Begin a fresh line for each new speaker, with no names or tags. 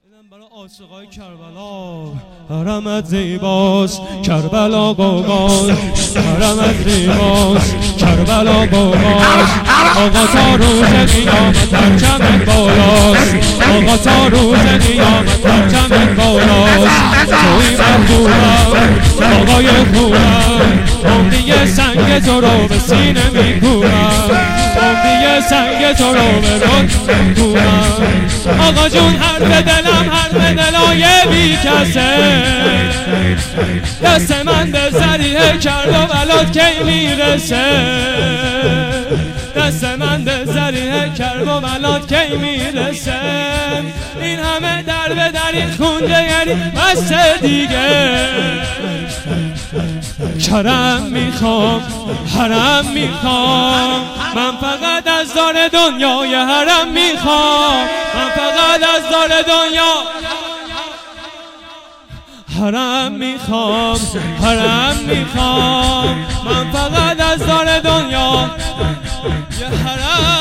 برای عاشقای کربلا حرمت زیباست کربلا باباست، حرمت زیباست کربلا باباست. آقا تا روز قیامت پرچمت بالاست، آقا تا روز قیامت پرچمت بالاست. توی محبوبم آقای خوبم، عمری سنگ تو رو به سینه میکوبم، عمری سنگ تو رو به رد میکوبم. آقا جون حرف دلم حرف دلای بی کسه، دست من به ذریعه کرد و بلات کی میرسه، دست من به ذریعه کرد و بلات کی میرسه. این همه در به در این خونده یعنی بس دیگه. کرم میخوام حرم میخوام، من فقط از دار دنیای حرم میخوام، من فقط از دار دنیا حرم میخوام، حرم میخوام، من فقط از دار دنیا یه حرم